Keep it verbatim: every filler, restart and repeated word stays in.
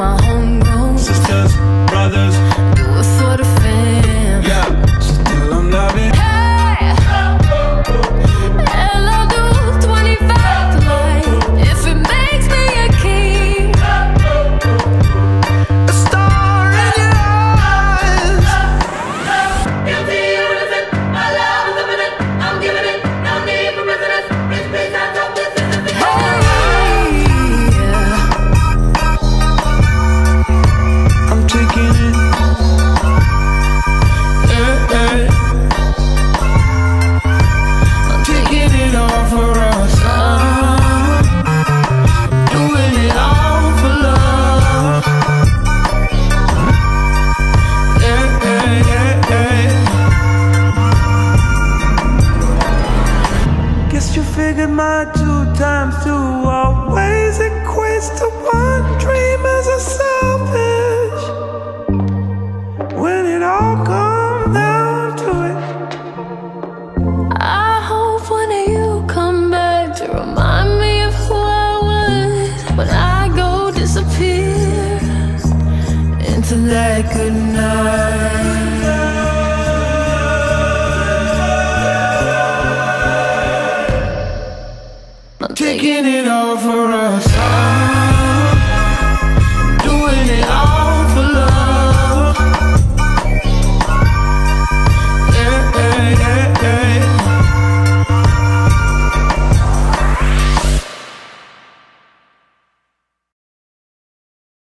my homegrown sisters, brothers, do it for the fam. yeah, so tell them love it. Hey, and I'll do twenty-five tonight if it makes me a king. A star in your eyes. Guilty, innocent, my love is imminent. I'm giving it, no need for resonance. Please, please, I don't this is the I'm taking it. Yeah, yeah. I'm taking it all for us. I'm doing it all for love. Yeah, yeah, yeah, yeah. Guess you figured my two times two always equates to one dream as a selfish. When it all comes down to it, I hope one of you come back to remind me of who I was when I go disappear into that good night. I'm taking it all for us.